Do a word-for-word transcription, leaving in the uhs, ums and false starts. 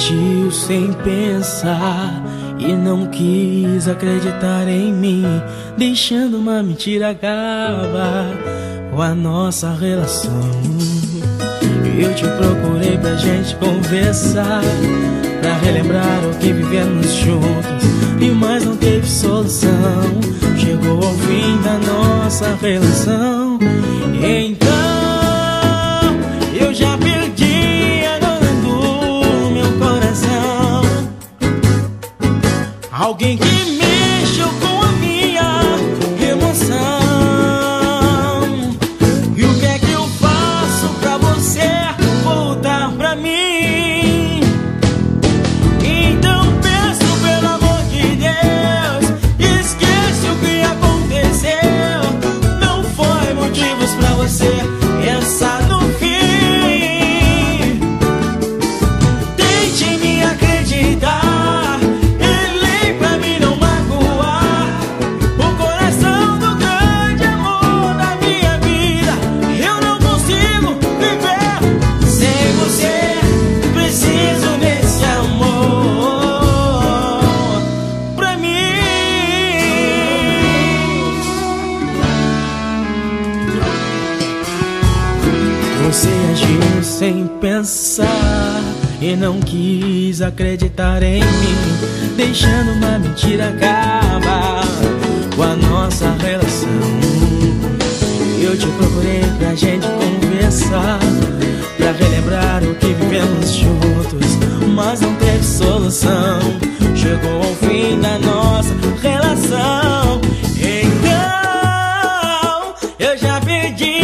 agiu sem pensar e não quis acreditar em mim, deixando uma mentira acabar com a nossa relação. Eu te procurei pra gente conversar, pra relembrar o que vivemos juntos, e mais não teve solução. Chegou ao fim da nossa relação. Então eu já perdi a dona do meu coração. Alguém que mexeu com a minha emoção. E o que é que eu faço pra você voltar pra mim? Então peço pelo amor de Deus, esquece o que aconteceu. Não foi motivos pra você pensar no fim. Tente me acreditar, ele pra mim não magoar. O coração do grande amor da minha vida, eu não consigo viver sem você. Preciso desse amor pra mim. Você agiu sem pensar e não quis acreditar em mim, deixando uma mentira acabar com a nossa relação. Eu te procurei pra gente conversar, pra relembrar o que vivemos juntos, mas não teve solução. Chegou ao fim da nossa relação. Então eu já perdi